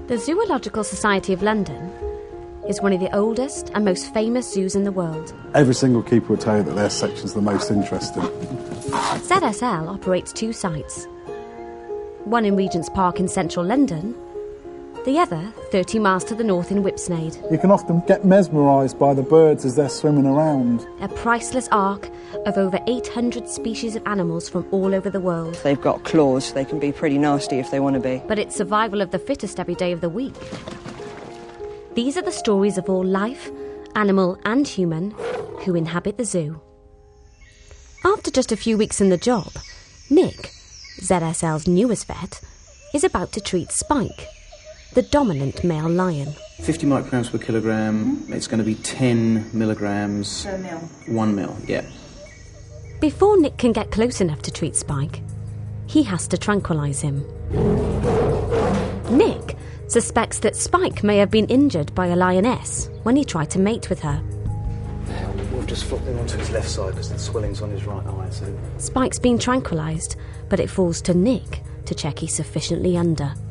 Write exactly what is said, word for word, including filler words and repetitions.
The Zoological Society of London is one of the oldest and most famous zoos in the world. Every single keeper will tell you that their section's the most interesting. Z S L operates two sites. One in Regent's Park in central London, the other thirty miles to the north in Whipsnade. You can often get mesmerised by the birds as they're swimming around. A priceless ark of over eight hundred species of animals from all over the world. They've got claws, they can be pretty nasty if they want to be. But it's survival of the fittest every day of the week. These are the stories of all life, animal and human, who inhabit the zoo. After just a few weeks in the job, Nick, Z S L's newest vet, is about to treat Spike, the dominant male lion. fifty micrograms per kilogram, it's going to be ten milligrams... Per mil. One mil, yeah. Before Nick can get close enough to treat Spike, he has to tranquilise him. Nick suspects that Spike may have been injured by a lioness when he tried to mate with her. We've just flopped him onto his left side because the swelling's on his right eye, so... Spike's been tranquilised, but it falls to Nick to check he's sufficiently under.